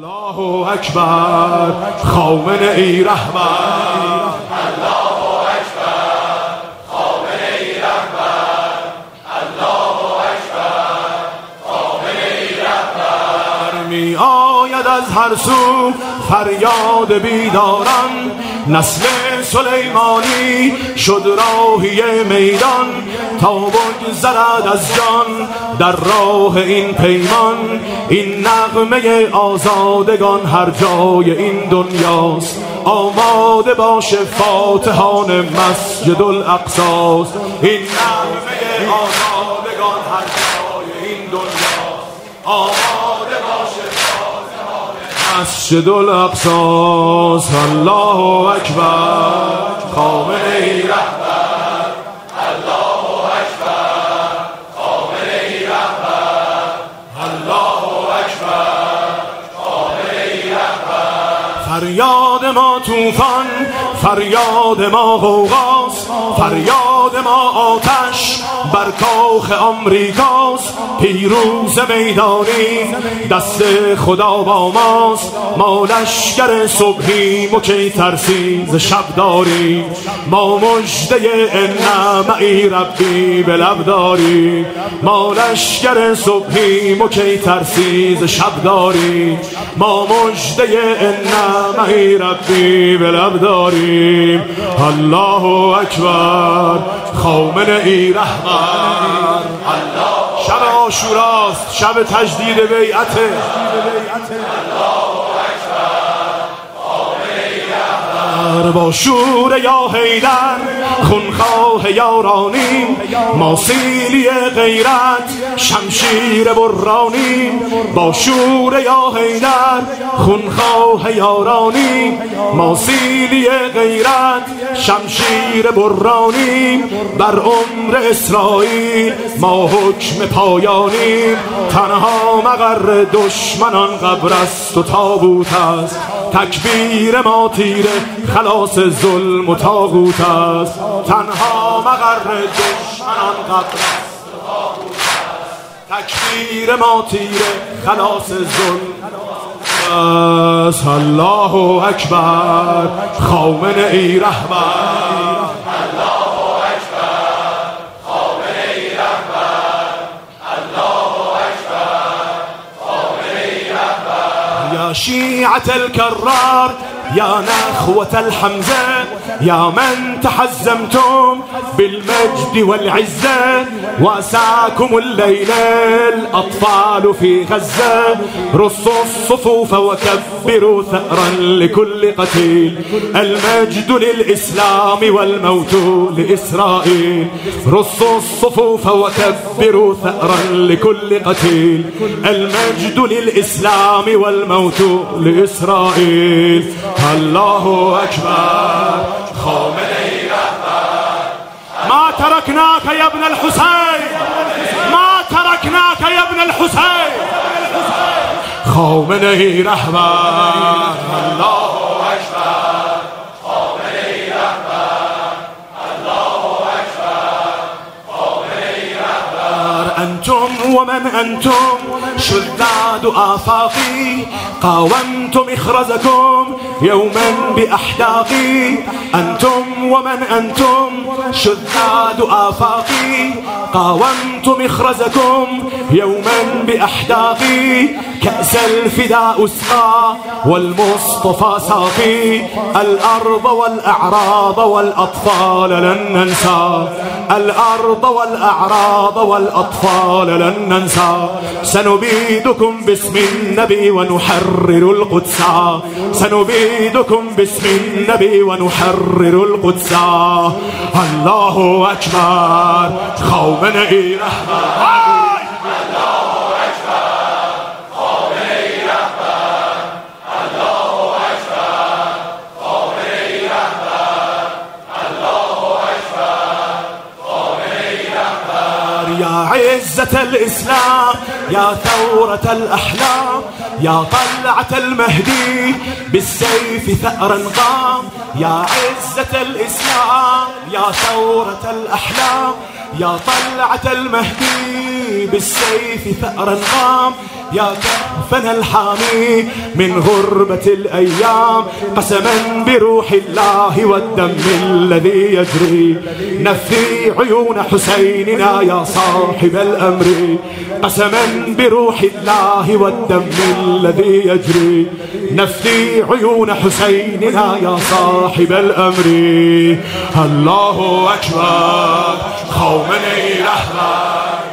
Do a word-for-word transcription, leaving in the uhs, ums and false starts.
الله اکبر خامنه ای رهبر، الله اکبر خامنه ای رهبر، الله اکبر خامنه ای رهبر. می آید از هر سو فریاد بیداران، نسل سلیمانی شد راهی میدان، تا بگذرد از جان در راه این پیمان. این نغمه آزادگان هر جای این دنیاست، آماده باشه فاتحان مسجد الاقصاست. این نغمه آزادگان هر جای این دنیاست، آماده باشه فاتحان مسجد الاقصاست. الله اکبر خامنه ای رهبر، الله اکبر خامنه ای رهبر، الله اکبر خامنه ای رهبر. فریاد ما طوفان، فریاد ما غوغاست، فریاد ما آتش بر کاخ آمریکاست. پیروز میدانی دست خدا با ماست، ما لشکر صبحیم و کی ترسی ز شب داریم. ما مژده ان معی ربی به لب داریم، ما لشکر صبحیم و کی ترسی ز شب داریم. ما مژده ان معی ربی به لب داریم. الله اکبر خامنه ای رهبر، شب عاشوراست، شب تجدید بیعت. با شور یا حیدر خونخواه یارانیم، ما سیلی غیرت شمشیر برانیم. با شور یا حیدر خونخواه یارانیم، ما سیلی غیرت شمشیر برانیم. بر عمر اسرائیل ما حکم پایانیم، تنها مقر دشمنان قبر است و تابوت است. تکبیر ما تیره خلاص ظلم و طاغوت است، تنها مقر دشمنان قبر است و طاغوت است. تکبیر ما تیره خلاص ظلم است. الله اکبر خامنه ای رهبر، الله اکبر خامنه ای رهبر، الله اکبر خامنه ای رهبر. یا شیعة الکرار یا نخوة الحمزة، یا من تحزمتم بالمجد والعزة، واساكم الليل الأطفال في غزة. رصوا الصفوف وكبروا ثأرا لكل قتيل، المجد للإسلام والموت لإسرائيل. رصوا الصفوف وكبروا ثأرا لكل قتيل، المجد للإسلام والموت لإسرائيل. الله أكبر خامنه ای رهبر، ما تركناك يا ابن الحسين، ما تركناك يا ابن الحسين. خامنه ای رهبر، الله اکبر خامنه ای رهبر، الله اکبر خامنه ای رهبر. أنتم ومن أنتم شذاذ آفاقي، قاومتم إخرزكم يوما بأحداقي. أنتم ومن أنتم شذاذ آفاقي، قاومتم إخرزكم يوما بأحداقي. كأس الفداء اسقى والمصطفى ساقي، الأرض والأعراض والأطفال لن ننسى، الأرض والأعراض والأطفال لن ننسى. سنبيدكم باسم النبي ونحرر القدس، سنبيدكم باسم النبي ونحرر القدس. الله أكبر خامنه ای رهبر، يا عزة الإسلام يا ثورة الأحلام، يا طلعة المهدي بالسيف ثأرا قام، يا عزة الإسلام يا ثورة الأحلام. يا طلعة المهدي بالسيف ثأرا قام، يا كفنا الحامي من غربة الأيام. قسما بروح الله والدم الذي يجري، نفي عيون حسيننا يا صاحب الأمر. قسما بروح الله والدم الذي يجري، نفي عيون حسيننا يا صاحب الأمر. الله أكبر، خامنئي رهبر.